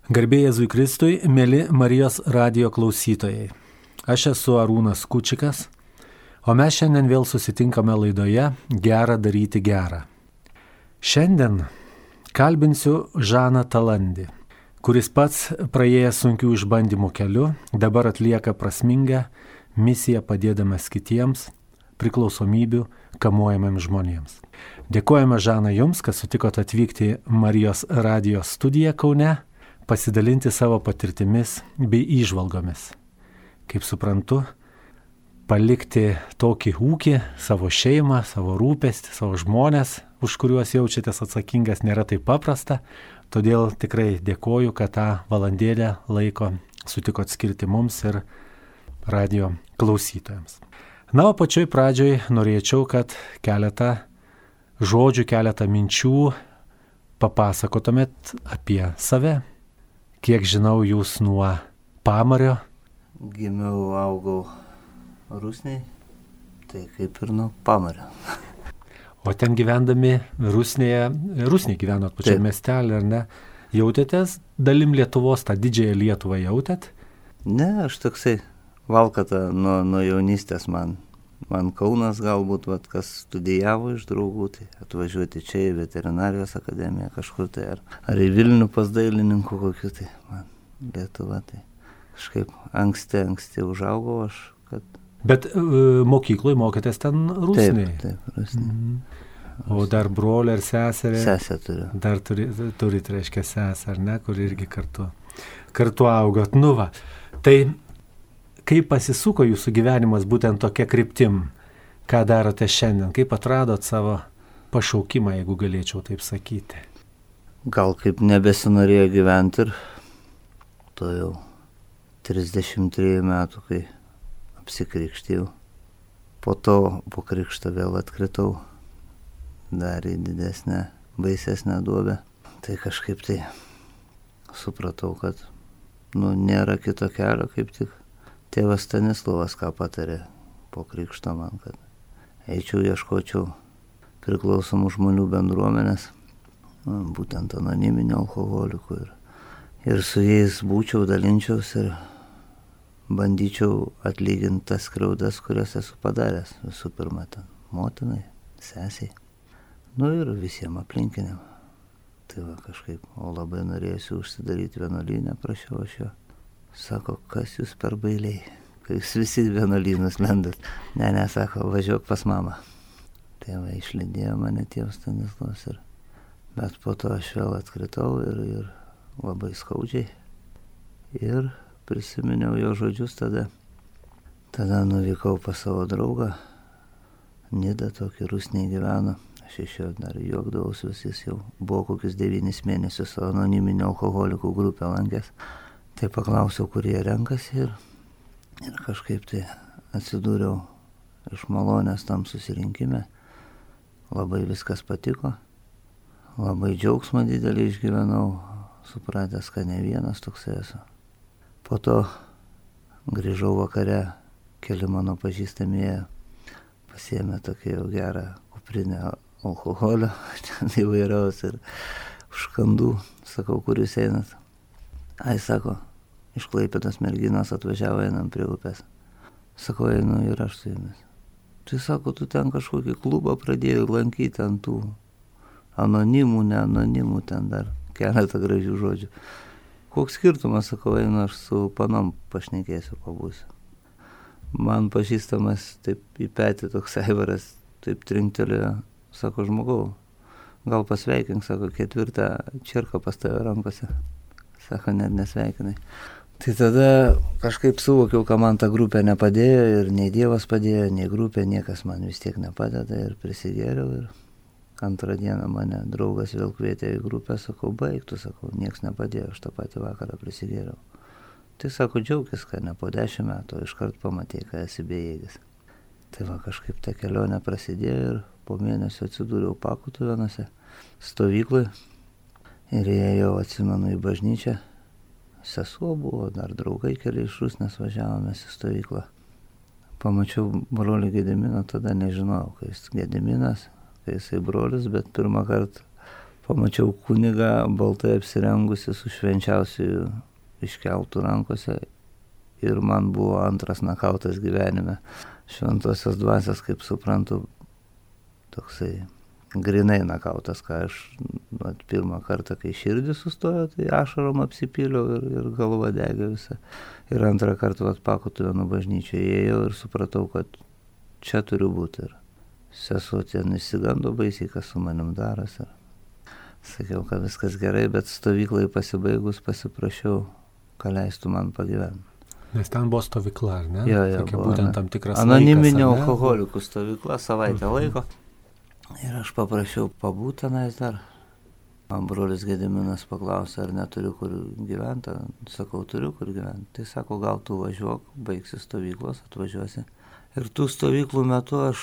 Garbė Jėzui Kristui, mėly Marijos radijo klausytojai. Aš esu Arūnas Kučikas, o mes šiandien vėl susitinkame laidoje Gera daryti gerą. Šiandien kalbinsiu Žaną Talandį, kuris pats praėjęs sunkių išbandymų keliu, dabar atlieka prasmingą misiją padėdamas kitiems priklausomybių kamuojamiems žmonėms. Dėkojame Žana Jums, kad sutikote atvykti Marijos radijo studiją Kaune, pasidalinti savo patirtimis bei įžvalgomis. Kaip suprantu, palikti tokį ūkį, savo šeimą, savo rūpestį, savo žmonės, už kuriuos jaučiatės atsakingas, nėra taip paprasta. Todėl tikrai dėkoju, kad tą valandėlę laiko sutikot skirti mums ir radio klausytojams. Na, o pačioj pradžioj norėčiau, kad keletą žodžių, keletą minčių papasakotumėt apie save. Kiek žinau, jūs nuo Pamario. Gimiau, augau Rusnėj, tai kaip ir nuo Pamario. O ten gyvendami Rusnėj gyvenot pačiam miestelį, ar ne? Jautėtės dalim Lietuvos, tą didžiąją Lietuvą jautėt? Ne, aš toksai valkata nuo jaunystės man Kaunas galbūt, kas studijavo iš draugų, tai atvažiuoti čia į veterinarijos akademiją kažkur tai, ar į Vilnių pas dailininkų kokiu, tai man Lietuva, tai kažkaip anksti užaugau aš. Bet mokykloje mokėtės ten Rusnėj? Taip, Rusnėj. O dar brolį ar seserį? Sesę turiu. Dar turit, reiškia, sesę, ar ne, kur irgi kartu augot. Nu va, tai kaip pasisuko jūsų gyvenimas būtent tokia kryptim? Ką darote šiandien? Kaip atradot savo pašaukimą, jeigu galėčiau taip sakyti? Gal kaip nebesinorėjo gyventi ir to jau 33 metų, kai apsikrikštijau. Po to po krikšto vėl atkritau dar į didesnę, baisesnę duobę. Tai kažkaip tai supratau, kad nėra kito kelio, kaip tik tėvas Stanislovas ką patarė po krikšto man, kad eičiau, ieškočiau priklausomų žmonių bendruomenės, būtent anoniminių alkoholikų ir su jais būčiau, dalinčiaus ir bandyčiau atlyginti tas skriaudas, kurias esu padaręs. Visų pirma, ten motinai, sesiai, ir visiems aplinkiniam. Tai va kažkaip, o labai norėjusi užsidaryti vienuolynę, prašiau aš jo. Sako, kas jūs per bailiai, kai jūs visi vienuolynus lendat. Ne, sako, važiuok pas mamą. Tai va, išlydėjo mane tėvas Stanislovas, bet po to aš vėl atkritau ir labai skaudžiai. Ir prisiminiau jo žodžius tada. Tada nuvykau pas savo draugą, Nidą, tokį Rusnėj gyveno. Aš iš jo dar juokdavaus, jis jau buvo kokius 9 mėnesius anoniminio alkoholikų grupę lankęs. Tai paklausiau, kur jie renkasi ir kažkaip tai atsidūriau iš malonės tam susirinkime. Labai viskas patiko, labai džiaugsmą didelį išgyvenau, supratęs, kad ne vienas toksai esu. Po to grįžau vakare, keli mano pažįstamieji pasiėmė tokį jau gerą kuprinę alkoholio, ten įvairiaus ir užkandų. Sakau, kur jūs einat? Ai, sako, iš Klaipėdos merginos atvažiavo, einam prie upės. Sakau, einu ir aš su jumis. Tai sako, tu ten kažkokį klubą pradėjai lankyti ant tų anonimų, neanonimų, ten dar keletą gražių žodžių. Koks skirtumas, sakau, einu aš su panom pašnekėsiu, pabūsiu. Man pažįstamas taip į petį toks Aivaras, taip trinktelėjo, sako, žmogau, gal pasveikink, sako, 4 čirką pas tave rankose. Sako, net nesveikinai. Tai tada kažkaip suvokiau, kad man ta grupė nepadėjo ir nei Dievas padėjo, nei grupė, niekas man vis tiek nepadeda ir prisigėriau. Ir antrą dieną mane draugas vėl kvietė į grupę, sakau, baigtų, sakau, nieks nepadėjo, aš tą patį vakarą prisigėriau. Tai sako, džiaugis, kad ne po 10 metų iškart pamatė, kad esi bejėgis. Tai va kažkaip ta kelionė prasidėjo ir po mėnesio atsidūriau Pakutuvėnuose stovyklai. Ir ėjau, atsimenu, į bažnyčią. Sesuo buvo, dar draugai keli iš Rusnės važiavomės į stovyklą. Pamačiau brolį Gediminą, tada nežinojau, kai jis Gediminas, kai jisai brolis, bet pirmą kartą pamačiau kunigą baltai apsirengusi su švenčiausiu iškeltų rankose ir man buvo antras nakautas gyvenime. Šventosios dvasios, kaip suprantu, toksai grinai nakautas, ką aš pirmą kartą, kai širdį sustojo, tai ašarom apsipyliau ir galva degė visą. Ir antrą kartą Pakutuvėnų bažnyčioje įėjau ir supratau, kad čia turiu būti. Ir sesuo ten išsigando baisiai, kas su manim darosi. Sakiau, kad viskas gerai, bet stovyklai pasibaigus pasiprašiau, ką leistų man pagyventi. Nes ten buvo stovykla, ar ne? Jo, tokia buvo, būtent tam tikras anoniminė laikas, alkoholikų stovykla, savaitę laiko. Ir aš paprašiau pabūti tenais dar. Man brolis Gediminas paklausė, ar neturiu kur gyventi. Sakau, turiu kur gyventi. Tai sako, gal tu važiuok, baigsi stovyklos, atvažiuosi. Ir tų stovyklų metu aš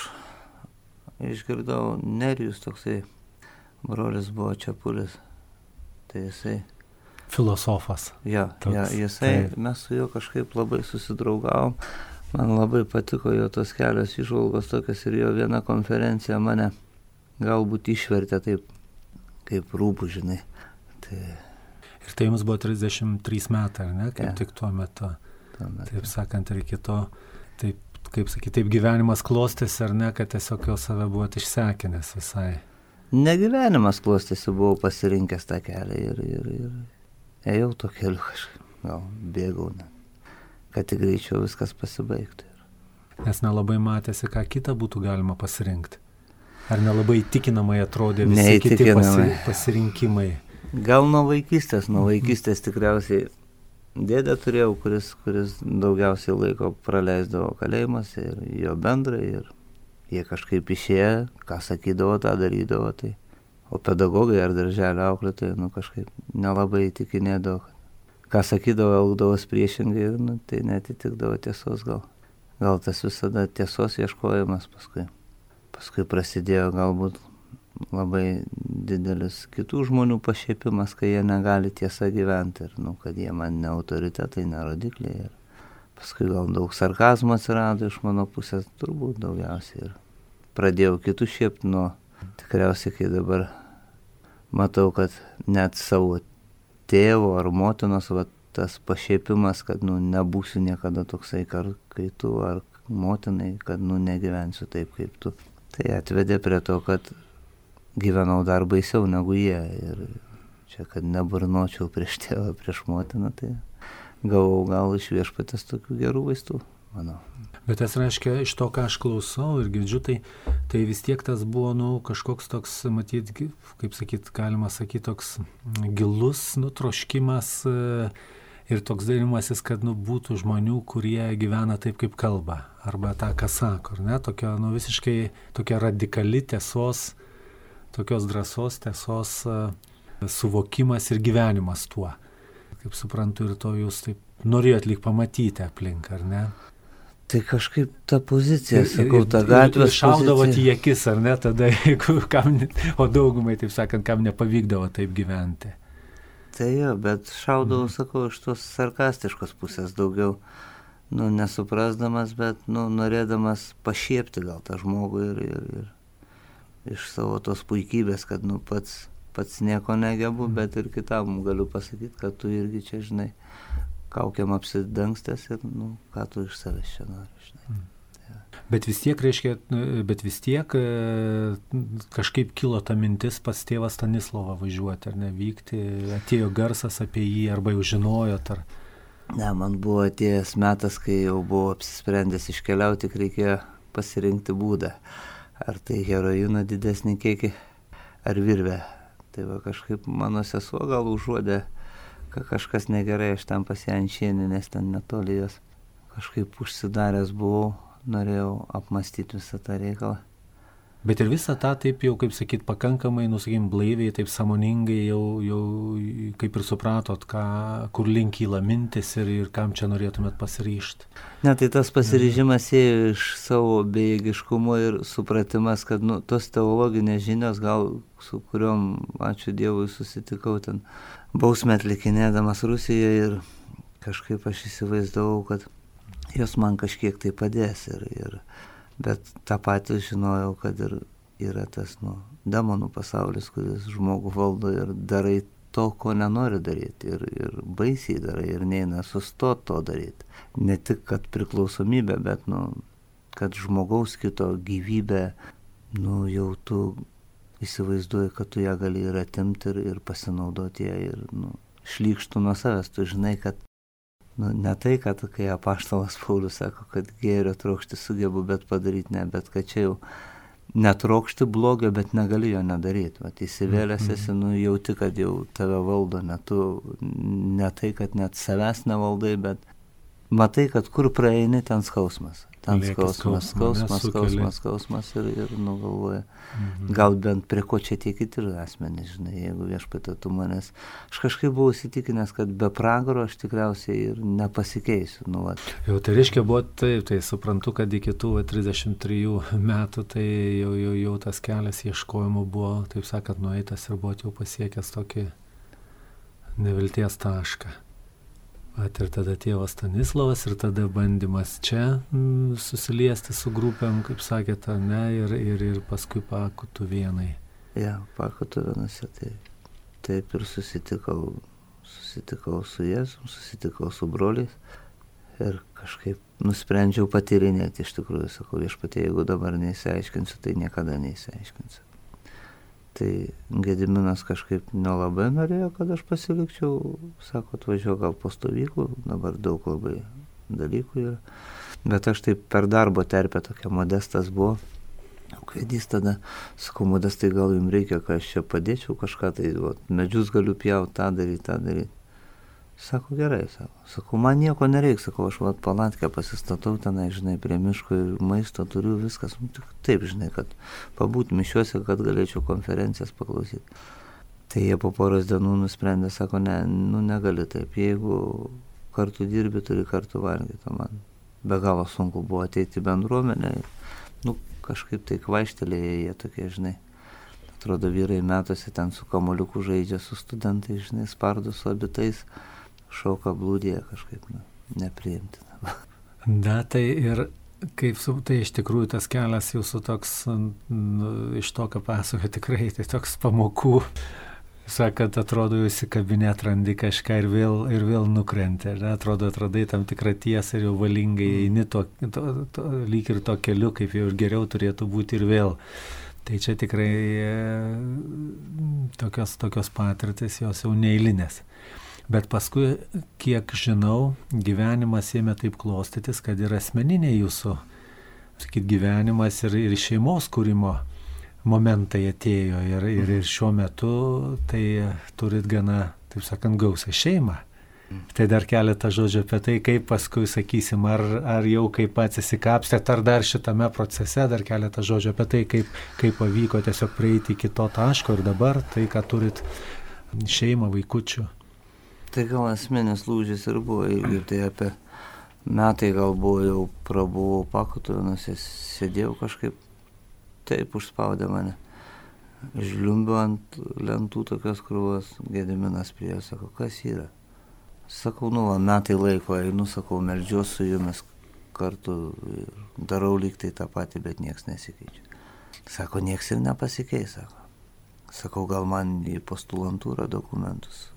išgirdau Nerijus toksai, brolis buvo Čepulis. Tai jisai... Filosofas. Ja, jisai, mes su juo kažkaip labai susidraugavom. Man labai patiko jo tos kelios įžvalgos tokios ir jo viena konferencija mane galbūt išvertė taip, kaip rūbų, žinai. Tai... Ir tai jums buvo 33 metai, ar ne? Kaip tik tuo metu. Taip sakant, ir iki to, taip, kaip sakyti, taip gyvenimas klostėsi, ar ne, kad tiesiog jau save buvot išsekinęs visai. Ne gyvenimas klostėsi, buvau pasirinkęs tą kelią ir ėjau to keliu kažkaip, gal bėgau, kad tik greičiau viskas pasibaigtų. Nes nelabai matėsi, ką kitą būtų galima pasirinkti. Ar nelabai įtikinamai atrodė visi kiti pasirinkimai? Gal nuo vaikystės tikriausiai dėdę turėjau, kuris daugiausiai laiko praleisdavo kalėjimuose ir jo bendrai ir jie kažkaip išėję, ką sakydavo, tą darydavo. Tai. O pedagogai ar darželio auklėtojai, kažkaip nelabai įtikinėdavo. Ką sakydavo, elgdavos priešingai ir tai netitikdavo tiesos gal. Gal tas visada tiesos ieškojimas paskui. Paskui prasidėjo galbūt labai didelis kitų žmonių pašiepimas, kai jie negali tiesą gyventi ir kad jie man ne autoritetai, ne rodikliai. Ir paskui gal daug sarkazmo atsirado iš mano pusės, turbūt daugiausiai. Ir pradėjau kitus šiepti nuo tikriausiai, kai dabar matau, kad net savo tėvo ar motinos tas pašiepimas, kad nebūsiu niekada toksai kaip tu, ar motinai, kad negyvensiu taip kaip tu. Tai atvedė prie to, kad gyvenau dar baisiau negu jie. Ir čia, kad neburnočiau prieš tėvą, prieš motiną, tai gavau gal iš viešpatės tokių gerų vaistų, manau. Bet tas reiškia, iš to, ką aš klausau ir girdžiu, tai vis tiek tas buvo, kažkoks toks, matyt, kaip sakyt, galima sakyti, toks gilus, troškimas ir toks darymasis, kad, būtų žmonių, kurie gyvena taip, kaip kalba, arba tą, ką sako, ar ne, tokia, visiškai tokia radikali tiesos, tokios drąsos, tiesos suvokimas ir gyvenimas tuo. Kaip suprantu, ir to jūs taip norėjot lyg pamatyti aplink, ar ne? Tai kažkaip ta pozicija, sakau, ta gatvės pozicija. Šaudavot į akis, ar ne, tada, o daugumai, taip sakant, kam nepavykdavo taip gyventi. Tai jo, bet šaudavau, sakau, iš tos sarkastiškos pusės daugiau, nesuprasdamas, bet, norėdamas pašiepti gal tą žmogų ir iš savo tos puikybės, kad, pats nieko negebu, bet ir kitam galiu pasakyti, kad tu irgi čia, žinai, kaukiam apsidangstęs ir, ką tu iš savęs čia nori, žinai. Ja. Bet vis tiek kažkaip kilo ta mintis pas tėvą Stanislovą važiuoti, ar nevykti, atėjo garsas apie jį, arba jau žinojot, ar... Ne, man buvo atėjęs metas, kai jau buvau apsisprendęs iškeliauti, tik reikėjo pasirinkti būdą. Ar tai heroino didesnį kiekį, ar virvę. Tai va kažkaip mano sesuo gal užuodė, kad kažkas negerai, aš ten pas ją Ančienį, nes ten netoli jos. Kažkaip užsidaręs buvau, norėjau apmastyti visą tą reikalą. Bet ir visą tą taip jau, kaip sakyt, pakankamai, blaiviai, taip sąmoningai jau kaip ir supratot, kur link kyla mintis ir kam čia norėtumėt pasiryžti. Ne, tai tas pasiryžimas ėjo iš savo bejėgiškumo ir supratimas, kad tos teologinės žinios, gal su kuriuom, ačiū Dievui, susitikau ten bausmę atlikinėdamas Rusijoje ir kažkaip aš įsivaizdavau, kad jos man kažkiek tai padės bet tą patį žinojau, kad ir yra tas demonų pasaulis, kuris žmogų valdo ir darai to, ko nenori daryti. Ir baisiai darai ir neina sustot to daryti. Ne tik, kad priklausomybė, bet, kad žmogaus kito gyvybė, jau tu įsivaizduoji, kad tu ją gali ir atimti ir pasinaudoti ją ir, šlykštų nuo savęs. Tu žinai, kad, ne tai, kad kai apaštalas Paulius sako, kad gėrio trokšti sugebu, bet padaryti ne, bet kad čia jau netrokšti blogio, bet negali jo nedaryti. Vat įsivėlęs esi, jauti, kad jau tave valdo, ne tai, kad net savęs nevaldai, bet matai, kad kur praeini, ten skausmas. Ten skausmas ir nugalvoja. Gal bent prie ko čia tie kiti asmenys, žinai, jeigu Viešpatie tu manęs. Aš kažkaip buvau įsitikinęs, kad be pragaro aš tikriausiai ir nepasikeisiu. Jau tai reiškia buvo taip, tai suprantu, kad iki tų 33 metų tai jau tas kelias ieškojimo buvo, taip sakant, nueitas ir buvo jau pasiekęs tokį nevilties tašką. Ir tada tėvas Stanislavas ir tada bandymas čia susiliesti su grupėm, kaip sakėte, ne, ir paskui Pakutuvėnai. Ja, Pakutuvėnuose taip ir susitikau su Jėzum, susitikau su broliais ir kažkaip nusprendžiau patyrinėti iš tikrųjų, sakau, Viešpatie, jeigu dabar neįsiaiškinsiu, tai niekada neįsiaiškinsiu. Tai Gediminas kažkaip nelabai norėjo, kad aš pasilikčiau, sako, atvažiuoju gal po stovyklų, dabar daug labai dalykų yra. Bet aš taip per darbo terpę tokia Modestas buvo, Kvedys tada, sakau, Modestai, gal jums reikia, kad aš čia padėčiau kažką, tai medžius galiu pjauti, tą daryti. Sako, gerai, sako, man nieko nereikia, sako, aš palatkę pasistatau tenai, žinai, prie miško ir maisto turiu, viskas, taip, žinai, kad pabūt mišiuose, kad galėčiau konferencijas paklausyti. Tai jie po poros dienų nusprendė, sako, ne, negali taip, jeigu kartu dirbi, turi kartu valgyti, man be galo sunku buvo ateiti į bendruomenę, kažkaip tai kvaištelėje jie tokie, žinai, atrodo vyrai metuose ten su kamuoliuku žaidžia su studentais, žinai, spardu su abitais, šauka blūdėje kažkaip, nepriimtina. Da, tai ir kaip tai iš tikrųjų tas kelias jūsų toks, iš to, ką pasakoju, tikrai tai toks pamokų, sakant, atrodo, jūs į kabinę atrandi kažką ir vėl nukrenti, atrodo, atradai tam tikrą tiesą ir jau valingai eini lyg ir to keliu, kaip jau ir geriau turėtų būti ir vėl. Tai čia tikrai tokios patirtis, jos jau neeilinės. Bet paskui, kiek žinau, gyvenimas ėmė taip klostytis, kad ir asmeninė jūsų, gyvenimas ir šeimos kūrimo momentai atėjo. Ir šiuo metu tai turit gana, taip sakant, gausą šeimą. Tai dar keletą žodžių apie tai, kaip paskui, sakysim, ar jau kaip pats įsikapstėt, ar dar šitame procese, dar keletą žodžių apie tai, kaip pavyko tiesiog prieiti iki to taško ir dabar tai, ką turit šeimą, vaikučių. Tai gal asmenis lūžis ir buvo, ir tai apie metai gal buvo, jau prabuvau Pakutuvėnuose, sėdėjau kažkaip, taip užspaudė mane. Žliumbiu ant lentų tokios krūvos, Gediminas prie, sako, kas yra? Sakau, metai laiko einu, sakau, meldžiuosi su jumis kartu ir darau lyg tai tą patį, bet nieks nesikeičia. Sako, nieks ir nepasikeis, sako. Sakau, gal man į postulantūrą dokumentus.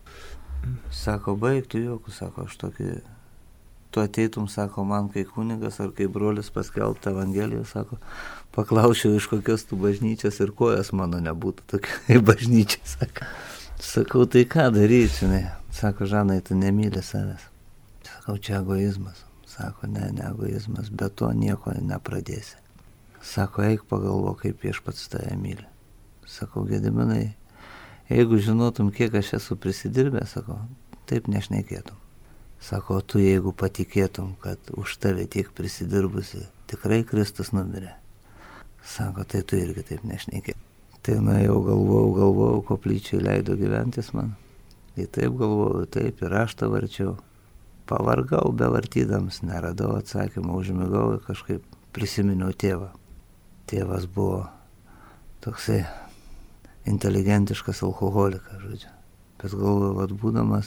Sako, baigtų jokių, sako, aš tokį, tu ateitum, sako, man kai kunigas ar kai brolis paskelbti Evangeliją, sako, paklausiau iš kokios tu bažnyčios ir kojas mano nebūtų tokia bažnyčia, sako. Sakau, tai ką daryti, žinai? Sako, Žanai, tu nemyli savęs. Sakau, čia egoizmas. Sako, ne egoizmas, bet to nieko nepradėsi. Sako, eik pagalvo, kaip Viešpats tave myli. Sakau, Gediminai, jeigu žinotum, kiek aš esu prisidirbęs, sako, taip nešnekėtum. Sako, tu jeigu patikėtum, kad už tave tiek prisidirbusi, tikrai Kristus numirė. Sako, tai tu irgi taip nešnekėtum. Tai jau galvojau, koplyčiai leido gyventis man. Tai taip galvojau, taip ir aš tą varčiau. Pavargau bevartydams, neradau atsakymą, užmigau ir kažkaip prisiminiau tėvą. Tėvas buvo toksai inteligentiškas alkoholikas, žodžiu. Bet galvoju, būdamas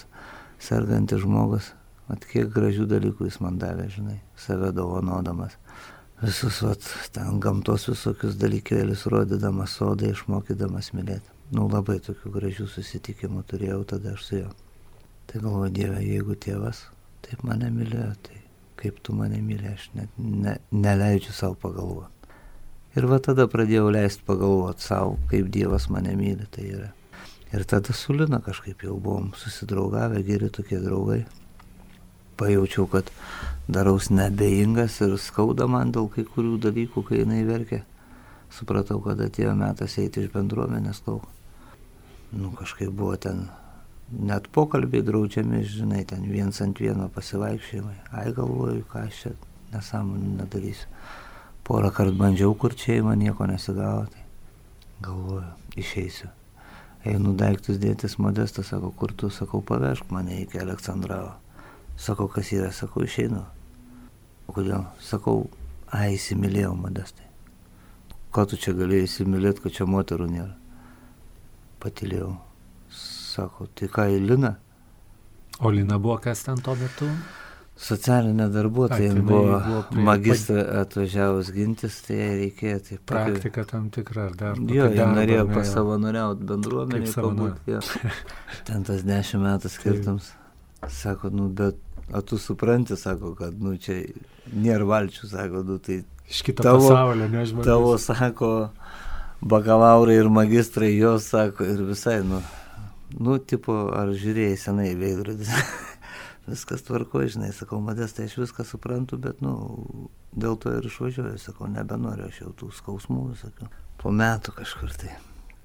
sergantis žmogus, kiek gražių dalykų jis man davė, žinai, save dovanodamas. visus ten gamtos visokius dalykėlius rodydamas, sodą išmokydamas mylėti. Labai tokių gražių susitikimų turėjau tada aš su juo. Tai galvoju, Dieve, jeigu tėvas taip mane mylėjo, tai kaip tu mane myli, aš net neleidžiu savo pagalvoti. Ir tada pradėjau leisti pagalvoti savo, kaip Dievas mane myli, tai yra. Ir tada su Lina kažkaip jau buvom susidraugavę, geri tokie draugai. Pajaučiau, kad daraus nebejingas ir skauda man dėl kai kurių dalykų, kai jinai verkia. Supratau, kad atėjo metas eiti iš bendruomenės lauko. Kažkaip buvo ten net pokalbiai draudžiami, žinai, ten viens ant vieno pasivaikščiojimai. Galvoju, ką aš čia nesąmonį nedarysiu. Porą kartų bandžiau kurčiai, man nieko nesigavo, tai galvoju, išeisiu. Einu daiktus dėtis, Modestas, sako, kur tu, sakau, pavežk mane iki Aleksandrovo. Sakau, kas yra, sakau, išeinu. Kodėl? Sakau, įsimylėjau, Modestai. Ko tu čia galėjai įsimylėti, kad čia moterų nėra? Patylėjau. Sako, tai ką, Lina? O Lina buvo kas ten tuo metu? Socialinė darbuotoja, buvo magistrą atvažiavus gintis, tai jai reikėjo. Tai praktika tam tikra, ar dar? Jo, jie norėjo pasavanoriauti bendruomenį, pabūti. Ten tas 10 metų skirtums. Sako, bet, tu supranti, sako, kad, čia nėra valčių, sako, tai iš kito pasaulio, nežinau. Tavo, sako, bakalaurai ir magistrai, jos, sako, ir visai, tipo, ar žiūrėjai senai veidrodis. Viskas tvarkoja, žinai, sakau, Modestai, aš viską suprantu, bet, dėl to ir išvažiuoju, sakau, nebenoriu aš jau tų skausmų, sakiau, po metų kažkur tai.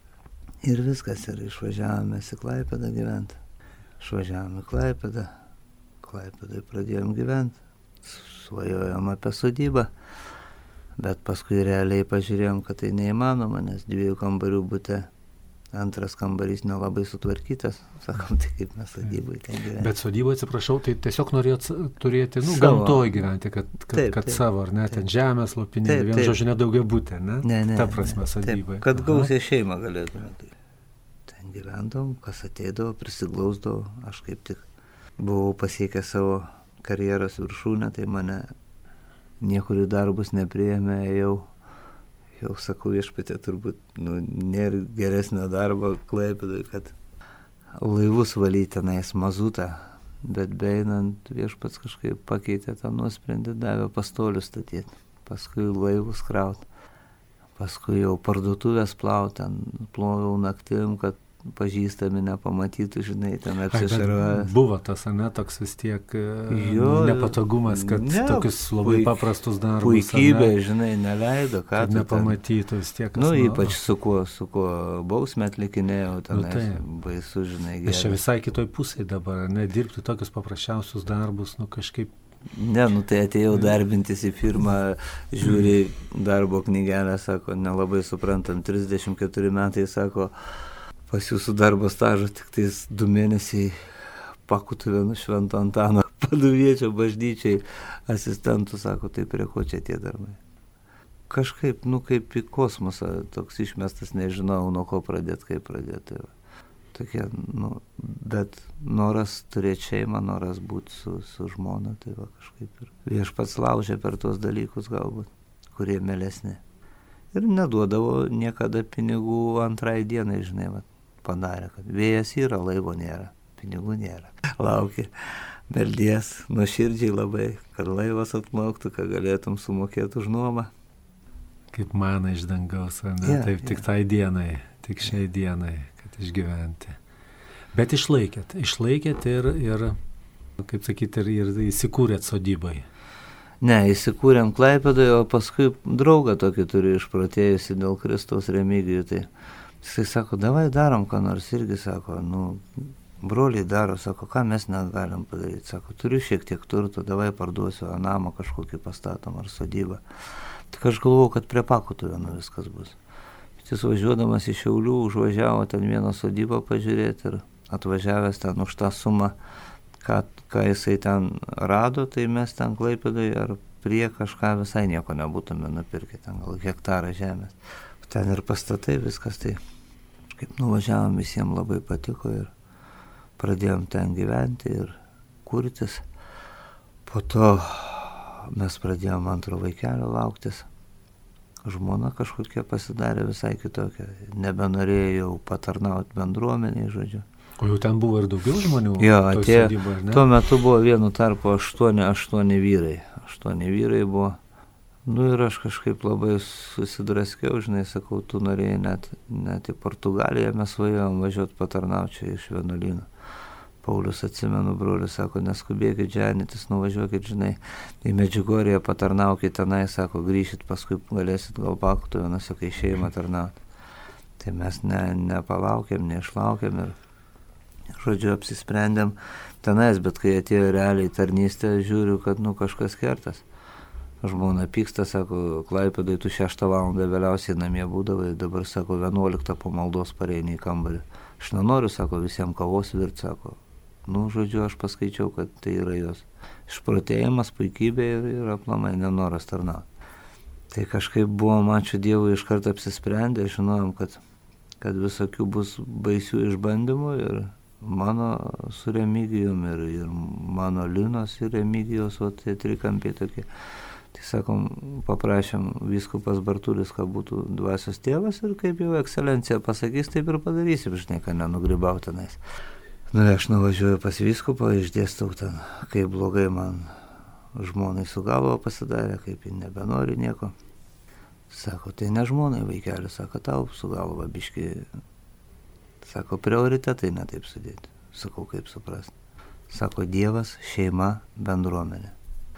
Ir viskas, ir išvažiavome į Klaipėdą gyventi. Išvažiavome į Klaipėdą, Klaipėdai pradėjom gyventi, svajojom apie sodybą, bet paskui realiai pažiūrėjom, kad tai neįmanoma, nes 2 kambarių bute. Antras kambarys nelabai sutvarkytas, sakom, tai kaip mes sodybai ten gyventi. Bet sodybai, atsiprašau, tai tiesiog norėjot turėti, gamtoj gyventi, kad savo, ar ne, ten žemės, lopinėlį, vien žodžiu, nedaugia būtė, ne? Ne. Ta prasme sodybai. Kad gausiai šeimą galėtume. Ten gyvendavom, kas ateidavo, prisiglausdavo, aš kaip tik buvau pasiekęs savo karjeros viršūnę, tai mane niekur į darbus nepriėmė, jau sakau, viešpatie, turbūt nėra geresnio darbo Klaipėdoj, kad laivus valyti tenais mazutą, bet beeinant viešpats kažkaip pakeitė tą nuosprendį, davė pastolius statyti, paskui laivus kraut, paskui jau parduotuvės plaut, ten ploviau naktim, kad pažįstami nepamatytų, žinai, ten apsišarva. Buvo tas, toks vis tiek nepatogumas, kad tokius labai paprastus darbus. Puikybė, žinai, neleido, kad nepamatytų vis tiek. Ypač su kuo bausmę atlikinėjau, ten baisu, žinai. Aš čia visai kitoj pusėje dabar, dirbti tokius paprasčiausius darbus, kažkaip. Ne, tai atėjau darbintis į firmą, žiūri darbo knygelę, sako, nelabai suprantam, 34 metai, sako, pas jūsų darbo stažą tik tais 2 mėnesiai Pakutuvėnų Švento Antano paduviečio bažnyčiai asistentų, sako, tai prie ko čia tie darbai. Kažkaip, kaip į kosmosą, toks išmestas, nežinau, nuo ko pradėti, kaip pradėti. Tokie, bet noras turėti šeimą, noras būti su žmona, tai kažkaip ir viešpats laužė per tuos dalykus galbūt, kurie melesni. Ir neduodavo niekada pinigų antrai dienai, žinai, padarė, kad vėjas yra, laivo nėra, pinigų nėra. Lauki, meldies, nuoširdžiai labai, kad laivas atplauktų, kad galėtum sumokėti už nuomą. Kaip mana iš dangaus, taip tik tai dienai, tik šiai dienai, kad išgyventi. Bet išlaikėt ir kaip sakyti, ir įsikūrėt sodybai. Ne, įsikūrėm Klaipėdoje, o paskui draugą tokį turiu išprotėjusi dėl Kristaus Remigijų, tai jisai sako, davai darom, ką nors, irgi sako, broliai daro, sako, ką mes negalim padaryti, sako, turiu šiek tiek turto, davai parduosiu namą kažkokį pastatom ar sodybą. Tik aš galvojau, kad prie Pakutuvėnų viskas bus. Jis važiuodamas iš Šiaulių užvažiavo ten vieną sodybą pažiūrėti ir atvažiavęs ten už tą sumą, ką jisai ten rado, tai mes ten Klaipėdoje ar prie kažką visai nieko nebūtume nupirkę, ten gal hektarą žemės. Ten ir pastatai, viskas tai. Kaip nuvažiavom, visiems labai patiko ir pradėjom ten gyventi ir kurtis. Po to mes pradėjom antro vaikelio lauktis. Žmona kažkokia pasidarė visai kitokia. Nebenorėjo jau patarnauti bendruomeniai, žodžiu. O jau ten buvo ir daugiau žmonių? Jo, atėjo. Tuo metu buvo vienu tarpu 8 vyrai. 8 vyrai buvo. Nu ir aš kažkaip labai susidraskiau, žinai, sakau, tu norėjai net į Portugaliją, mes svajojom važiuoti patarnauti čia iš vienuolyno. Paulius, atsimenu, brolis, sako, neskubėkit dženytis, nuvažiuokit, žinai, į Medžiugorję patarnaukit tenai, sako, grįšit, paskui galėsit gal Pakutuvėnuose, kai šeimą tarnauti. Tai mes nepalaukėm, neišlaukėm ir, žodžiu, apsisprendėm tenais, bet kai atėjo realiai tarnystė, žiūriu, kad, kažkas kertas. Žmona pyksta, sako, Klaipėdai tu 6 valandą vėliausiai namie būdavai, dabar, sako, 11 po maldos pareini į kambarį. Aš nenoriu, sako, visiems kavos virt, sako. Žodžiu, aš paskaičiau, kad tai yra jos išprotėjimas, puikybė ir aplamai nenoras tarnauti. Tai kažkaip buvom, ačiū Dievui, iš karto apsisprendę, žinojom, kad visokių bus baisių išbandymų ir mano su Remigijum ir mano Linos ir Remigijos, o tie trikampiai tokie. Tai sakom, paprašėm vyskupas Bartulis, kad būtų dvasios tėvas ir kaip jau ekscelencija pasakys, taip ir padarysim, žinai, kad nenugribau tenais. Aš nuvažiuoju pas vyskupą, išdėstau ten, kaip blogai man žmonai su galva pasidarė, kaip ji nebenori nieko. Sako, tai ne žmonai vaikeli, sako, tau su galva biški, sako, prioritetai netaip sudėti. Sakau, kaip suprasti. Sako, Dievas, šeima, bendruomenė.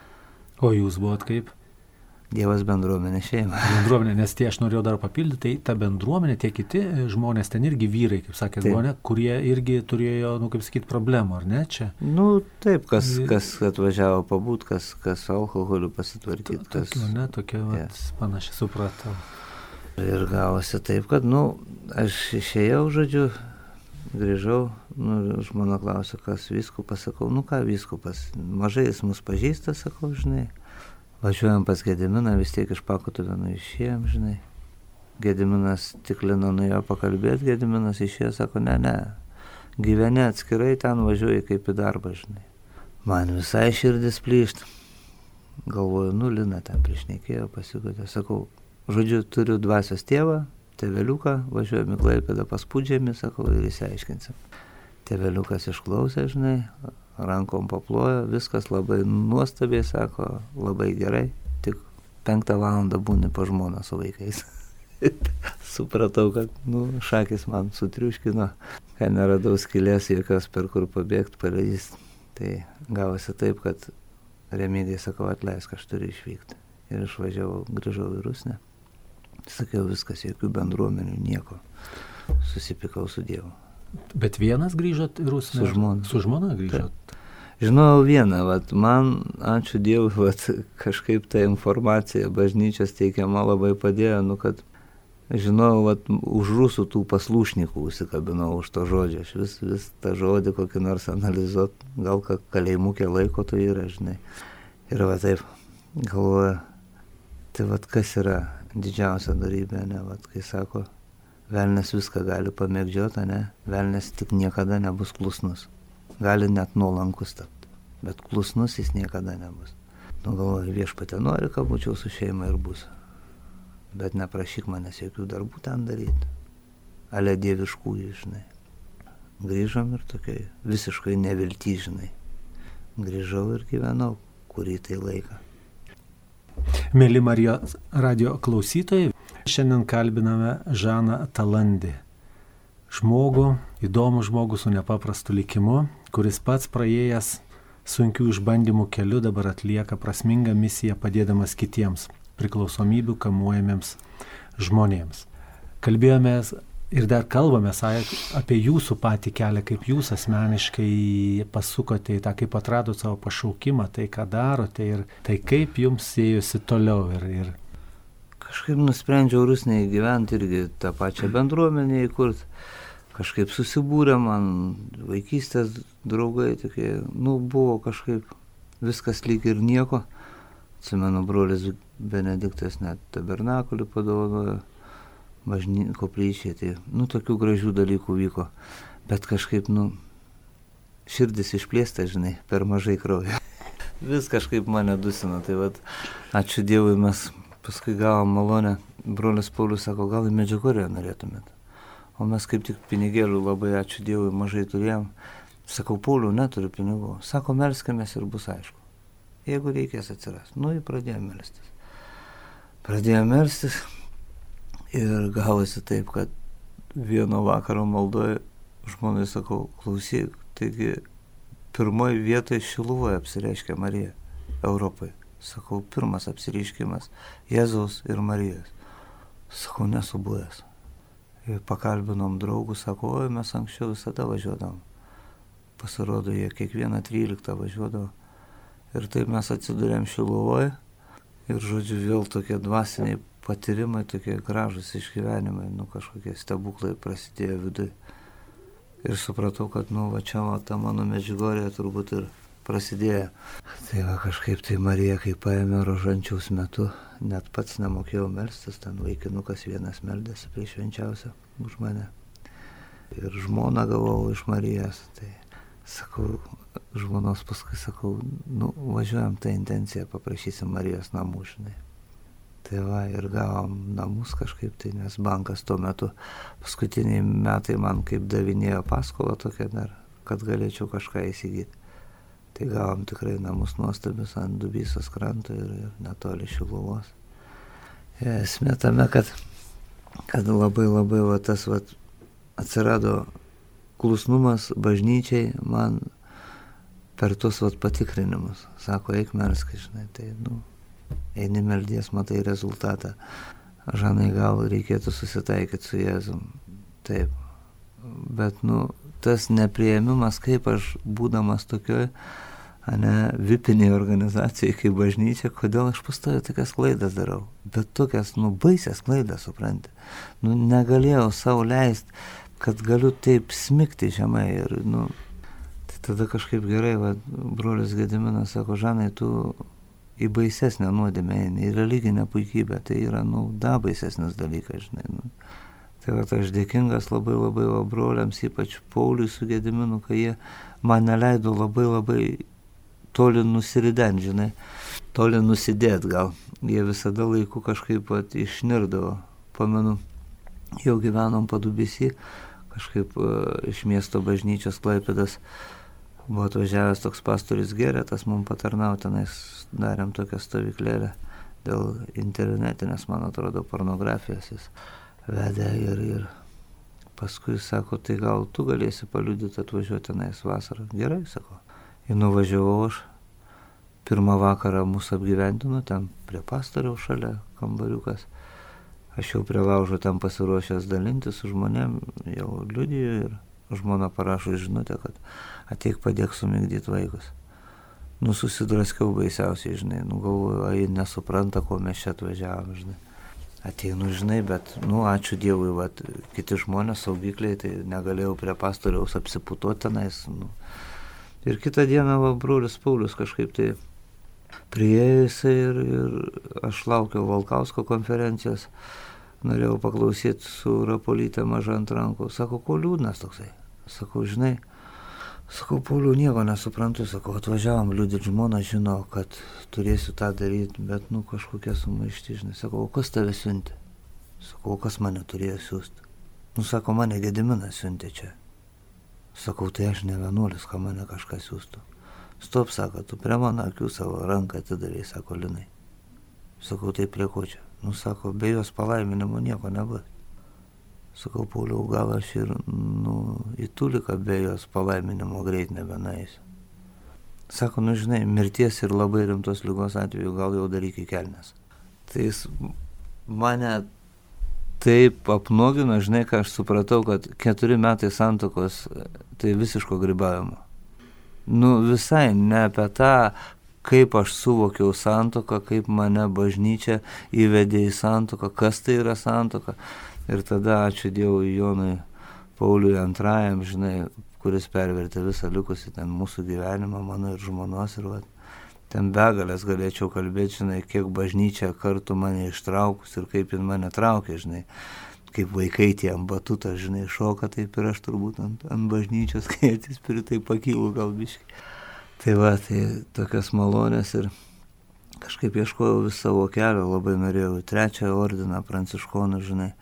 O jūs buvot kaip? Dievas, bendruomenė, šeima. Bendruomenė, nes aš norėjau dar papildyti, tai ta bendruomenė, tie kiti žmonės, ten irgi vyrai, kaip sakėt, buvo, ne, kurie irgi turėjo, kaip sakyti, problemų, ar ne, čia? Taip, kas atvažiavo pabūt, kas alkoholiu pasitvarkyti. Tokia, panašiai supratau. Ir gavosi taip, kad, aš išėjau, žodžiu, grįžau, žmona klausė, kas vyskupas, sakau, ką vyskupas, mažai jis mus pažįsta, sakau, žinai, važiuojam pas Gediminą, vis tiek iš Pakutuvėnų išėjom, žinai, Gediminas tiklino nuėjo pakalbėti, Gediminas išėjo, sako, ne, gyveni atskirai, ten važiuoji kaip į darbą, žinai. Man visai širdis plyšt, galvoju, Lina ten priešnekėjo, pasikutė, sakau, žodžiu, turiu dvasios tėvą, tėveliuką, važiuojame į Klaipėdą pas Pudžemį, sakau, ir įsiaiškinsim. Tėveliukas išklausė, žinai, rankom paplojo, viskas labai nuostabiai, sako, labai gerai, tik 5 valandą būni pa žmoną su vaikais. Supratau, kad, šakis man sutriuškino, kad neradau skylės jokios, per kur pabėgti, paleisti. Tai gavosi taip, kad Remigijai sakau, atleisk, aš turiu išvykti. Ir išvažiavau, grįžau į Rusnę. Sakiau, viskas, jokių bendruomenių, nieko. Susipykau su Dievu. Bet vienas grįžot į Rusnę? Su žmona. Su žmona grįžot? Taip. Žinojau vieną, man, ačiū Dievui, kažkaip ta informacija bažnyčios teikiama labai padėjo, kad žinojau, už rusų tų paslūšnikų užsikabinau už to žodžio. Aš vis tą žodį kokį nors analizuot, gal kalėjimukė laiko to yra, žinai. Ir taip galvoju, tai kas yra didžiausia darybė, ne, kai sako, velnias viską gali pamėgdžioti, ne, velnias tik niekada nebus klusnus. Gali net nuolankus tapti, bet klusnus jis niekada nebus. Galvoju, Viešpatie, nori, kad būčiau su šeima ir bus. Bet neprašyk manęs jokių darbų ten daryti. Ale dieviškųjų, žinai. Grįžom ir tokiai visiškai nevilty, žinai. Grįžau ir gyvenau, kurį tai laiką. Mėly Marijos radio klausytojai, šiandien kalbiname Žaną Talandį. Įdomų žmogų su nepaprastu likimu, kuris pats praėjęs sunkių išbandymų keliu dabar atlieka prasmingą misiją padėdamas kitiems priklausomybių kamuojamiems žmonėms. Kalbėjomės ir dar kalbamės apie jūsų patį kelią, kaip jūs asmeniškai pasukote į tą, kaip atradot savo pašaukimą, tai ką darote ir tai kaip jums ėjosi toliau. Ir kažkaip nusprendžiau Rusnėje gyventi irgi tą pačią bendruomenę įkurti. Kažkaip susibūrė man vaikystės draugai, tokie, buvo kažkaip viskas lyg ir nieko. Atsimenu, brolis Benediktas net tabernakulį padovanojo, koplyčiai, tai, tokių gražių dalykų vyko. Bet kažkaip, širdis išplėsta, žinai, per mažai kraujo. vis kažkaip mane dusina. Tai vat, ačiū Dievui, mes paskui gavom malonę. Brolis Paulius sako, gal į Medžiugorję norėtumėt. O mes kaip tik pinigėlių labai, ačiū Dievui, mažai turėjom. Sakau, Pauliu, neturiu pinigų. Sako, melskimės ir bus aišku. Jeigu reikės atsiras. Nu, ir pradėjome melstis. Pradėjome melstis ir gavosi taip, kad vieno vakaro maldoje žmonai sakau, klausyk, taigi pirmoji vietoje Šiluvoje apsireiškia Marija Europai. Sakau, pirmas apsireiškimas Jėzaus ir Marijos. Sakau, nesu buvęs. Ir pakalbinom draugų, sako, oi, mes anksčiau visada važiuodavom. Pasirodo, jie kiekvieną 13 važiuodavo. Ir taip mes atsidurėm Šiluvoje. Ir žodžiu, vėl tokie dvasiniai patyrimai, tokie gražus išgyvenimai, kažkokie stebuklai prasidėjo viduje. Ir supratau, kad, va čia ta mano Medžiugorė turbūt ir prasidėjo. Tai va kažkaip tai Marija, kai paėmė rožančiaus metu, net pats nemokėjau melstis, ten vaikinukas vienas meldėsi prie švenčiausią už mane. Ir žmoną gavau iš Marijos. Tai sakau, žmonos paskui sakau, važiuojam tą intenciją, paprašysim Marijos namų, žinai. Tai va, ir gavom namus kažkaip tai, nes bankas tuo metu paskutiniai metai man kaip davinėjo paskolą tokią dar, kad galėčiau kažką įsigyti. Tai gavom tikrai namus nuostabius ant Dubysos kranto ir netoli Šiluvos. Esmė tame, kad labai va, tas va, atsirado klusnumas bažnyčiai man per tuos va, patikrinimus. Sako, eik melsk, žinai, tai eini meldies, matai rezultatą. Žanai, gal reikėtų susitaikyti su Jėzum. Taip. Bet, tas nepriėmimas, kaip aš būdamas tokioj, vipiniai organizacijai kaip bažnyčia, kodėl aš pastoju tokias klaidas darau. Bet tokias, baisias klaidas, supranti. Negalėjau savo leisti, kad galiu taip smigti žemai. Ir, tai tada kažkaip gerai, brolis Gediminas sako, Žanai, tu į baisesnę nuodėmę eini, į religinę puikybę. Tai yra, da baisesnis dalykas, žinai. Tai va, aš dėkingas labai broliams, ypač Pauliui su Gediminu, kai jie man neleido labai toli nusirident, žinai, toli nusidėt gal. Jie visada laiku kažkaip išnirdavo. Pamenu, jau gyvenom Padubysy, kažkaip iš miesto bažnyčios Klaipėdos buvo atvažiavęs toks pastorius Geretas, mums patarnauti, tenais darėm tokią stovyklėlę dėl internetinės, man atrodo, pornografijos jis vedė ir paskui sako, tai gal tu galėsi paliudyti atvažiuoti tenais vasarą. Gerai, sako. Ir nuvažiavau aš, pirmą vakarą mūsų apgyvendino, ten prie pastoriaus šalia kambariukas. Aš jau prie laužo ten pasiruošęs dalinti su žmonėm, jau liudijo ir žmona parašo žinutę, kad ateik padėk sumigdyti vaikus. Susidraskiau baisiausiai, žinai, galvoju, ai nesupranta, ko mes čia atvažiavom, žinai. Ateinu, žinai, bet, ačiū Dievui, kiti žmonės saugikliai, tai negalėjau prie pastoriaus apsiputuoti tenais. Ir kitą dieną, brolis Paulius kažkaip tai priėjo jisai ir aš laukiau Valkausko konferencijos, norėjau paklausyti su Rapolyte maža ant rankų. Sako, ko liūdnas toksai? Sakau, žinai, Pauliu, nieko nesuprantu, sakau, atvažiavom liūdėti, žmona žino, kad turėsiu tą daryti, bet, kažkokia sumaišti, žinai. Sakau, o kas tave siuntė? Sakau, kas mane turėjo siūsti? Sako, mane Gediminas siuntė čia. Sakau, tai aš ne vienuolis, ką mane kažkas siūstų. Stop, sako, tu prie mano akių savo ranką atidavėjai, sako, Linai. Sakau, tai prie ko čia? Sako, be jos palaiminimo nieko nebus. Sakau, Pauliau, gal aš ir į Tuliką be jos palaiminimo greit nebenaisiu. Sako, žinai, mirties ir labai rimtos ligos atveju gal jau daryk į kelnes. Tai jis mane taip apnuogino, žinai, ką aš supratau, kad 4 metai santuokos tai visiško grybavimo. Visai ne apie tą, kaip aš suvokiau santuoką, kaip mane bažnyčia įvedė į santuoką, kas tai yra santuoka. Ir tada ačiū Dievui Jonui Pauliui II, žinai, kuris pervertė visą likusį ten mūsų gyvenimą, mano ir žmonos. Ir ten begalės galėčiau kalbėti, žinai, kiek bažnyčia kartu mane ištraukus ir kaip jin mane traukė, žinai. Kaip vaikai tie ant batutą, žinai, šoka, taip ir aš turbūt ant bažnyčios, kai atsispiriu, tai pakylu gal biškai. Tai va, tai tokios malonės ir kažkaip ieškojau vis savo kelio, labai norėjau į 3 ordiną pranciškonų, žinai.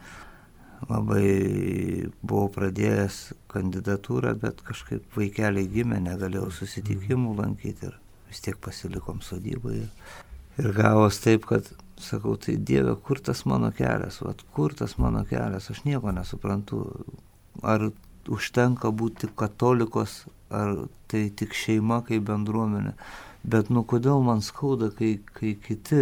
Labai buvau pradėjęs kandidatūrą, bet kažkaip vaikeliai gimė, negalėjau susitikimų lankyti ir vis tiek pasilikom sodyboje. Ir gavos taip, kad sakau, tai Dieve, kur tas mano kelias, kur tas mano kelias, aš nieko nesuprantu. Ar užtenka būti katolikos, ar tai tik šeima kaip bendruomenė. Bet kodėl man skauda, kai kiti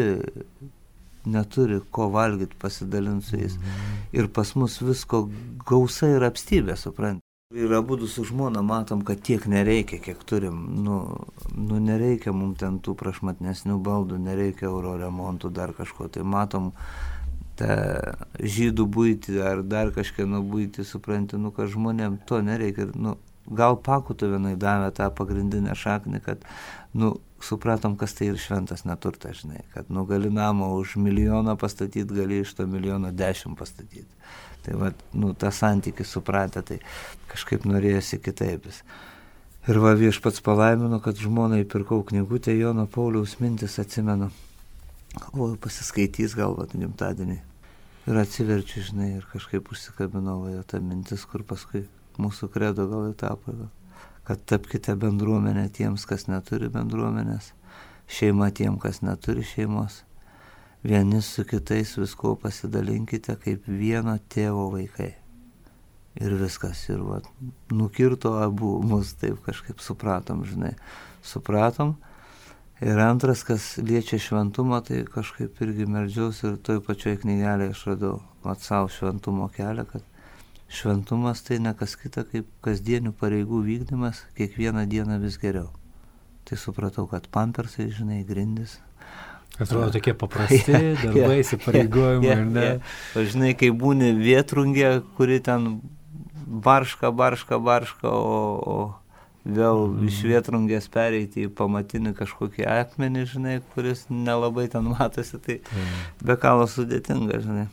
neturi ko valgyti, pasidalinti su jais. Ir pas mus visko gausa ir apstybė, suprant. Ir abudu su žmona matom, kad tiek nereikia, kiek turim. Nereikia mums ten tų prašmatnesnių baldų, nereikia euro remontų, dar kažko. Tai matom tą žydų buitį ar dar kažkieno buitį, supranti, kad žmonėm to nereikia. Gal Pakutovenui davė tą pagrindinę šaknį, kad supratom, kas tai ir šventas neturtas, žinai, kad gali namą už 1 milijoną pastatyti, gali iš to 1 milijono 10 pastatyti. Tai tą santykį supratę, tai kažkaip norėjosi kitaip. Ir viešpats palaimino, kad žmonai pirkau knygutę Jono Pauliaus mintis, atsimenu. Galvoju, pasiskaitys gal gimtadienį. Ir atsiverčiu, žinai, ir kažkaip užsikabinau tą mintis, kur paskui mūsų kredo gal įtapo. Kad tapkite bendruomenę tiems, kas neturi bendruomenės, šeima tiem, kas neturi šeimos. Vieni su kitais visko pasidalinkite kaip vieno tėvo vaikai. Ir viskas. Ir nukirto abu mus, taip kažkaip supratom, žinai. Supratom. Ir antras, kas liečia šventumą, tai kažkaip irgi meldžiausi ir toj pačioj knygelėje aš radau savo šventumo kelią, kad šventumas tai ne kas kita kaip kasdienių pareigų vykdymas kiekvieną dieną vis geriau. Tai supratau, kad pampersai, žinai, grindis. Atrodo tokie paprasti darbai, įsipareigojimai, ar ne? O žinai, kai būni vėtrungė, kuri ten barška, o vėl iš vėtrungės pereiti į pamatinį kažkokį akmenį, žinai, kuris nelabai ten matosi, tai be kalo sudėtinga, žinai.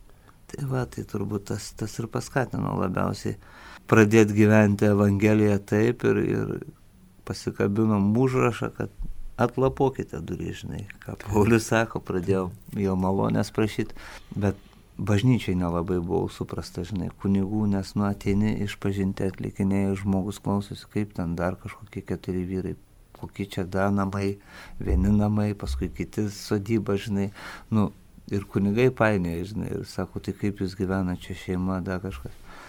Tai turbūt tas ir paskatino labiausiai pradėti gyventi Evangeliją taip ir pasikabinom užrašą, kad atlapokite durys, žinai, ką Paulius sako, pradėjau jo malonės prašyti, bet bažnyčiai nelabai buvau suprasta, žinai, kunigų, nes ateini išpažinti atlikinėjai, žmogus klausosi, kaip ten dar kažkokie 4 vyrai, kokie čia da namai, vieni namai, paskui kiti sodyba, žinai, ir kunigai painioja, žinai, ir sako, tai kaip jūs gyvena čia šeima, da kažkas.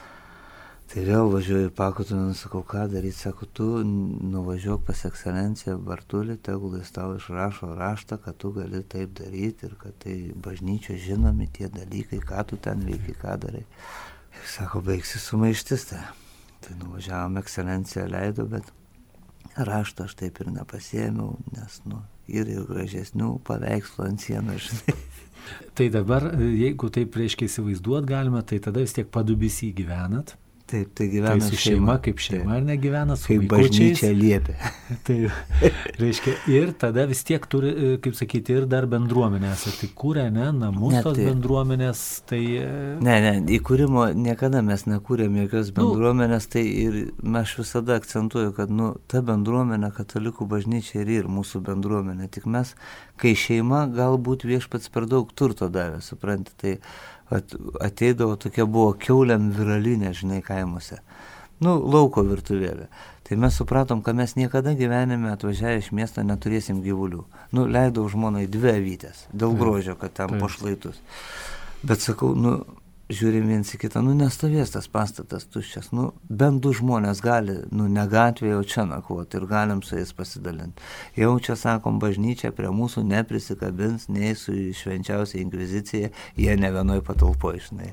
Tai vėl važiuoju į Pakutoveną, sakau, ką daryti, sako, tu nuvažiuok pas ekscelenciją Bartulį, tegul jis tau išrašo raštą, kad tu gali taip daryti ir kad tai bažnyčio žinomi tie dalykai, ką tu ten veiki, ką darai. Ir sako, baigsi sumaištis. Tai nuvažiavom, ekscelenciją leido, bet raštą aš taip ir nepasiėmiau, nes, ir gražesnių paveikslų ant sienos, žinai. Tai dabar, jeigu taip reiškia įsivaizduot galima, tai tada vis tiek Padubysy gyvenat. Taip, tai gyvena tai su šeima, kaip šeima, ar negyvena su kaip vaikučiais. Bažnyčia liepia. Tai reiškia, ir tada vis tiek turi, kaip sakyti, ir dar bendruomenę esate kūrę, ne, namus tos bendruomenės, tai... Ne, įkūrimo niekada mes nekūrėm jokios bendruomenės, tai ir aš visada akcentuoju, kad, ta bendruomenė, katalikų bažnyčia ir mūsų bendruomenė, tik mes, kai šeima, galbūt viešpats per daug turto davė, supranti, tai ateidavo tokia buvo kiauliam viralinė, žinai, kaimuose. Lauko virtuvėlė. Tai mes supratom, kad mes niekada gyvenime atvažiavę iš miesto neturėsim gyvulių. Leidau žmonai 2 avytės, dėl grožio, kad ten po šlaitus. Bet sakau, žiūrim viens į kitą, nestovės tas pastatas tuščias, bent 2 žmonės gali, ne gatvėje, o čia nakvoti ir galim su jais pasidalinti. Jau čia, sakom, bažnyčia prie mūsų neprisikabins, nei su švenčiausia inkvizicija, jie ne vienoj patalpoj, žinai.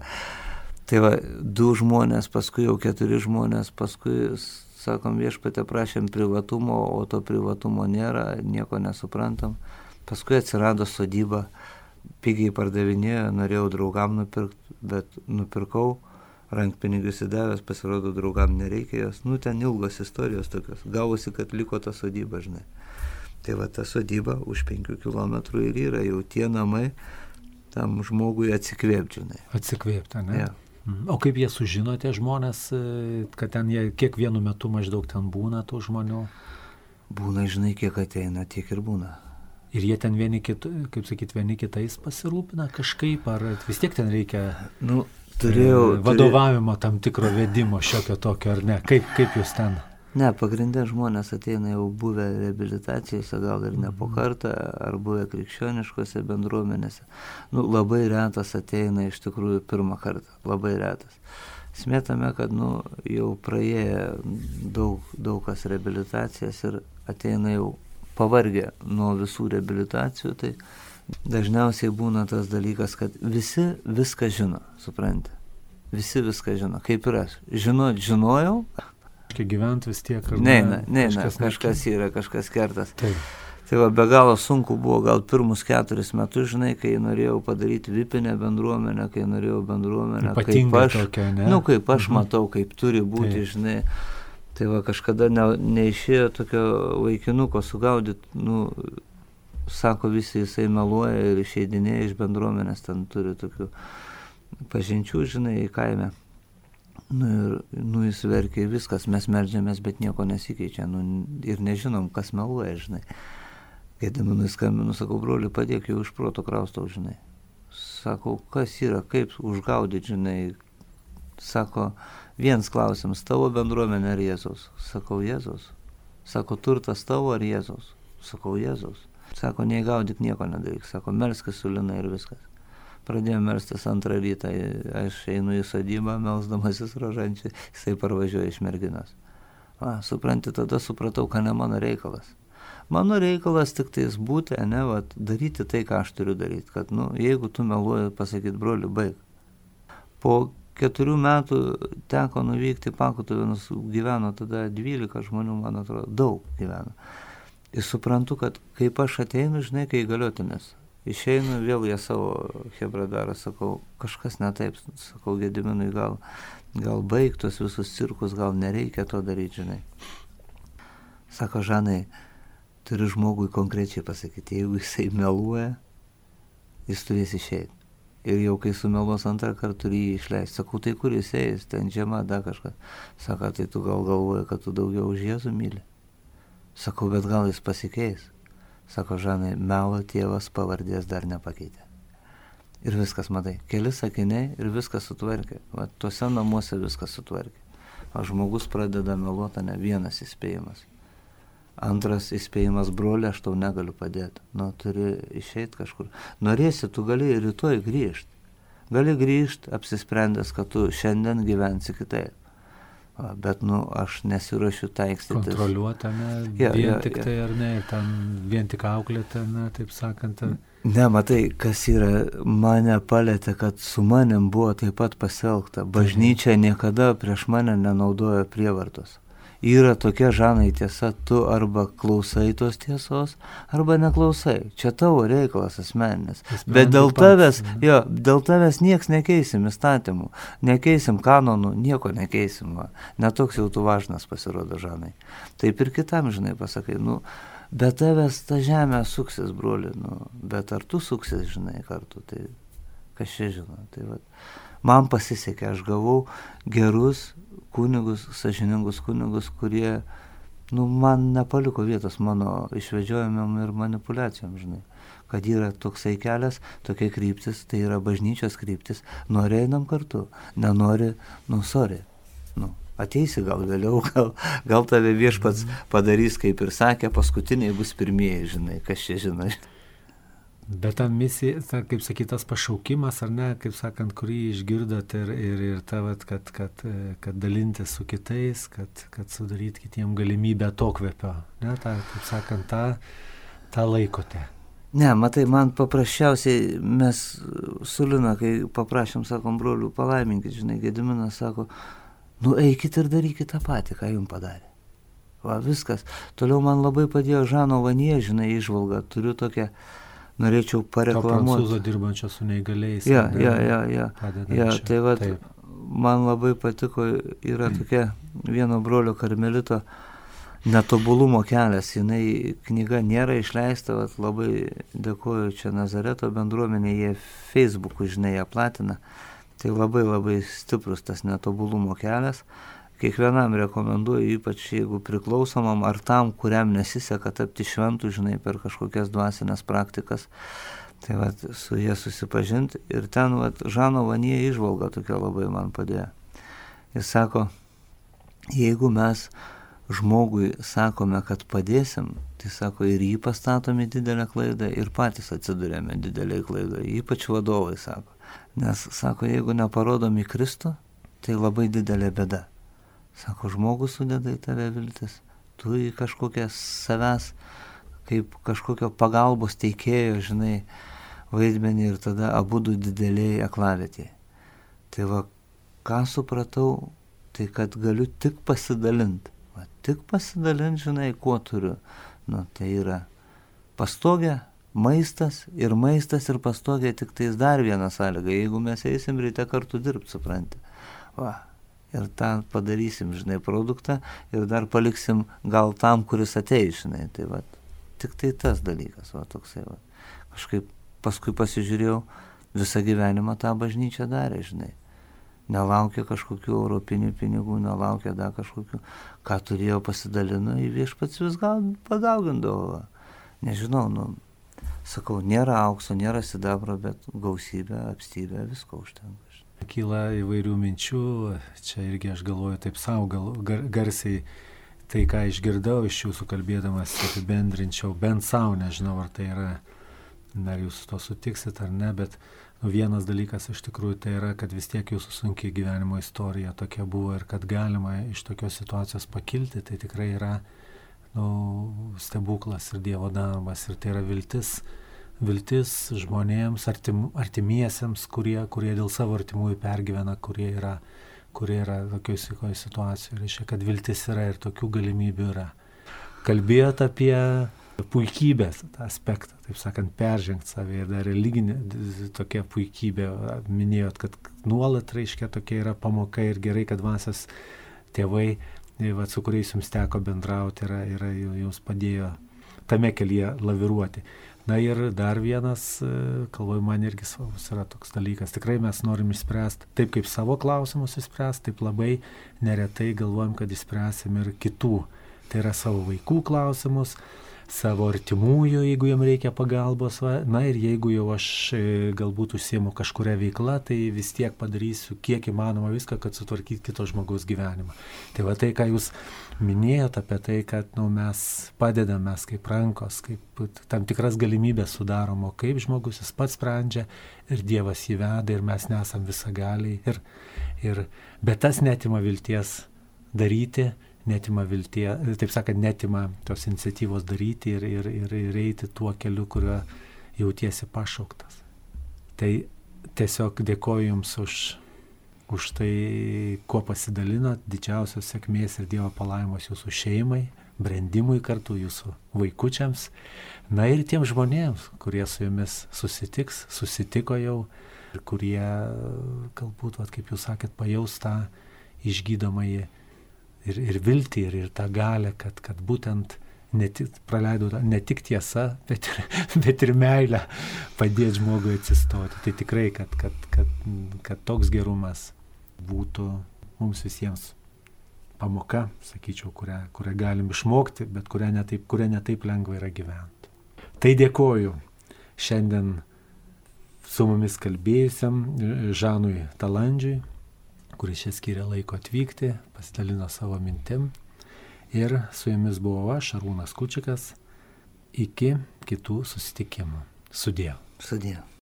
Tai va, 2 žmonės, paskui jau 4 žmonės, paskui, sakom, viešpatė prašėm privatumo, o to privatumo nėra, nieko nesuprantam. Paskui atsirado sodyba, pigiai pardavinėjo, norėjau draugam nupirkti, bet nupirkau, rankpinigius įdavęs, pasirodo draugam nereikia jos, ten ilgos istorijos tokios, gavosi, kad liko ta sodyba, žinai. Tai va, ta sodyba už 5 kilometrų ir yra jau tie namai, tam žmogui atsikvėpti, žinai. Atsikvėpti, ne? Ja. O kaip jie sužinote žmonės, kad ten jie kiek vienu metu maždaug ten būna tų žmonių? Būna, žinai, kiek ateina, tiek ir būna. Ir jie ten vieni kitais pasirūpina kažkaip, ar vis tiek ten reikia vadovavimo tam tikro vedimo šiokio tokio, ar ne? Kaip jūs ten? Ne, pagrindė žmonės ateina jau buvę reabilitacijose, gal ir ne po kartą, ar buvę krikščioniškose bendruomenėse. Labai retas ateina iš tikrųjų pirmą kartą, labai retas. Smėtame, kad jau praėję daug kas reabilitacijas ir ateina jau pavargę nuo visų reabilitacijų, tai dažniausiai būna tas dalykas, kad visi viską žino, supranti. Visi viską žino, kaip ir aš. Žinojau. Gyventi vis tiek. Ne, kažkas yra, kažkas kertas. Taip. Tai be galo sunku buvo gal pirmus 4 metus, žinai, kai norėjau padaryti vipinę bendruomenę, kai norėjau bendruomenę, kaip aš matau, kaip turi būti, žinai. Tai kažkada neišėjo tokio vaikinuko sugaudyti, sako visi, jisai meluoja ir išeidinėja iš bendruomenės, ten turi tokių pažinčių, žinai, į kaime. Jis verkia viskas, mes meldžiamės, bet nieko nesikeičia, ir nežinom, kas meluoja, žinai. Gediminui skambinu, sakau, broli, padėk, jau iš proto kraustau, žinai. Sakau, kas yra, kaip užgaudyti, žinai. Sako, vienas klausimas, tavo bendruomenė ar Jėzaus? Sakau, Jėzaus. Sako, turtas tavo ar Jėzaus? Sakau, Jėzaus. Sako, neįgaudyk, nieko nedaryk. Sako, melskis su lina ir viskas. Pradėjome melstis 2 rytą, aš einu į sodybą, melsdamasis rožančiai, jisai parvažiuoja iš merginos. Supranti, tada supratau, kad ne mano reikalas. Mano reikalas tik tais būti, daryti tai, ką aš turiu daryti. Kad, jeigu tu meluoji, pasakyti, broli, baig. Po 4 metų teko nuvykti Pakutuvėnus, gyveno tada 12 žmonių, man atrodo, daug gyveno. Ir suprantu, kad kaip aš ateinu, žinai, kai įgaliotinis. Išeinu, vėl jie savo hebradarą, sakau, kažkas ne taip, sakau, Gediminui, gal baigtos visus cirkus, gal nereikia to daryti, žinai. Sako, Žanai, turi žmogui konkrečiai pasakyti, jeigu jisai meluoja, jis turės išeiti. Ir jau kai sumeluos 2 kartą turi jį išleisti. Sakau, tai kur jis eis, ten žiema, kažkas. Sako, tai tu gal galvoji, kad tu daugiau už Jėzų myli. Sakau, bet gal jis pasikeis. Sako, Žanai, melo tėvas pavardės dar nepakeitė. Ir viskas, matai, keli sakiniai ir viskas sutvarkė. Tuose namuose viskas sutvarkė. O žmogus pradeda meluoti, ne vienas įspėjimas. 2 įspėjimas, broli, aš tau negaliu padėti. Turi išeiti kažkur. Norėsi, tu gali rytoj grįžti. Gali grįžti, apsisprendęs, kad tu šiandien gyvensi kitaip. Bet, aš nesiruošiu taikstytis. Kontroliuotame, tik tai ar ne, ten vien tik auklėtame, taip sakant. Ne, matai, kas yra, mane palėtė, kad su manim buvo taip pat pasielgta. Bažnyčia niekada prieš mane nenaudoja prievartos. Yra tokia, Žanai, tiesa, tu arba klausai tos tiesos, arba neklausai. Čia tavo reikalas asmeninis. Bet dėl tavęs nieks nekeisim įstatymų, nekeisim kanonų, nieko nekeisim. Netoks jau tu važnas pasirodo, Žanai. Taip ir kitam, žinai, pasakai, bet tavęs ta žemė suksis, broli, bet ar tu suksis, žinai, kartu, tai kas čia žino. Tai man pasisekė, aš gavau gerus kunigus, sąžiningus kunigus, kurie, man nepaliko vietos mano išvedžiojimam ir manipuliacijom, žinai. Kad yra toksai kelias, tokia kryptis, tai yra bažnyčios kryptis. Nori einam kartu, nenori, sorry. Ateisi gal vėliau, gal tave viešpats padarys, kaip ir sakė, paskutiniai bus pirmieji, žinai, kas čia žinai. Bet ta misija, kaip sakytas pašaukimas, ar ne, kaip sakant, kurį išgirdot ir kad dalintis su kitais, kad sudaryti kitiem galimybę atokvėpio, ne, kaip sakant, tą laikote. Ne, matai, man paprasčiausiai mes su Lina, kai paprašėm, sakom, brolių, palaiminkit, žinai, Gediminas sako, eikit ir darykit tą patį, ką jums padarė. Viskas. Toliau man labai padėjo Žano Vanie, žinai, įžvalga, turiu tokią, norėčiau pareklamuoti. Prancūzo dirbančio su neįgaliais. Tai man labai patiko, yra tokia vieno brolio karmelito netobulumo kelias. Jinai knyga nėra išleista, labai dėkoju čia Nazareto bendruomenė, jie Facebook'u, žinai, ją platina. Tai labai labai stiprus tas netobulumo kelias. kiekvienam rekomenduoju, ypač jeigu priklausomam ar tam, kuriam nesiseka tapti šventų, žinai, per kažkokias dvasinės praktikas, tai vat, su jie susipažinti. Ir ten vat, Žano Vanie įžvalga tokia labai man padėjo. Jis sako, jeigu mes žmogui sakome, kad padėsim, tai sako, ir jį pastatome didelę klaidą, ir patys atsidurėme didelėje klaidoje, ypač vadovai, sako. Nes, sako, jeigu neparodom į Kristų, tai labai didelė bėda. Sako, žmogus sudeda į tave viltis, tu į kažkokią savęs, kaip kažkokio pagalbos teikėjo, žinai, vaidmenį, ir tada abudu didelėje aklavietėje. Tai va, ką supratau, tai kad galiu tik pasidalinti. Tik pasidalinti, žinai, kuo turiu. Nu, tai yra pastogė, maistas ir pastogė, tik tais dar viena sąlyga. Jeigu mes eisim ryte kartu dirbti, supranti. Va, ir tą padarysim, žinai, produktą ir dar paliksim gal tam, kuris ateis, žinai. Tai va, tik tai tas dalykas, va, toksai, va. Kažkaip paskui pasižiūrėjau, visą gyvenimą tą bažnyčią darė, žinai. Nelaukia kažkokių europinių pinigų, nelaukia dar kažkokių, ką turėjo pasidalino, į viešpats vis gal padaugindavo. Nežinau, nu, sakau, nėra aukso, nėra sidabro, bet gausybė, apstybė, visko užtenka. Kyla įvairių minčių, čia irgi aš galvoju taip savo, garsiai tai, ką išgirdau iš jūsų kalbėdamas, apibendrinčiau, bent savo, nežinau, ar tai yra, ar jūs to sutiksit ar ne, bet vienas dalykas iš tikrųjų tai yra, kad vis tiek jūsų sunkiai gyvenimo istorija tokia buvo ir kad galima iš tokios situacijos pakilti, tai tikrai yra stebuklas ir Dievo darbas ir tai yra viltis žmonėms, artimiesiems, kurie dėl savo artimųjų pergyvena, kurie yra tokioje situacijoje. Reiškia, kad viltis yra ir tokių galimybių yra. Kalbėjot apie puikybės tą aspektą, taip sakant, peržengti save ir dar religinė tokia puikybė. Minėjot, kad nuolat, reiškia, tokia yra pamoka ir gerai, kad dvasios tėvai, su kuriais jums teko bendrauti, jums padėjo tame kelyje laviruoti. Na ir dar vienas, kalvoju, man irgi svarbus yra toks dalykas. Tikrai mes norim išspręsti taip, kaip savo klausimus išspręsti, taip labai neretai galvojam, kad išspręsim ir kitų. Tai yra savo vaikų klausimus, savo artimųjų, jeigu jam reikia pagalbos. Na ir jeigu jau aš galbūt užsiimu kažkuria veikla, tai vis tiek padarysiu kiek įmanoma viską, kad sutvarkyti kito žmogaus gyvenimą. Tai va tai, ką jūs minėjote apie tai, kad mes padedame, mes kaip rankos, kaip tam tikras galimybės sudarom, o kaip žmogus jis pats sprendžia ir Dievas jį veda ir mes nesam visagaliai. Bet tas netima vilties daryti, netima vilties, taip sakant, netima tos iniciatyvos daryti ir eiti tuo keliu, kuriuo jautiesi pašauktas. Tai tiesiog dėkoju Jums už tai, kuo pasidalinot, didžiausios sėkmės ir Dievo palaimos Jūsų šeimai, brendimui kartu Jūsų vaikučiams, na ir tiems žmonėms, kurie su Jumis susitiko jau ir kurie galbūt, kaip Jūs sakėt, pajaus tą išgydomąjį ir viltį, ir tą galę, kad būtent praleidau ne tik tiesa, bet ir meilę padėti žmogui atsistoti. Tai tikrai, kad toks gerumas būtų mums visiems pamoka, sakyčiau, kurią galim išmokti, bet kurią netaip lengva yra gyventi. Tai dėkoju šiandien su mumis kalbėjusiam Žanui Talandžiui, kuris čia skiria laiko atvykti, pasidalino savo mintim. Ir su jumis buvau aš, Arūnas Kučikas. Iki kitų susitikimų. Sudie.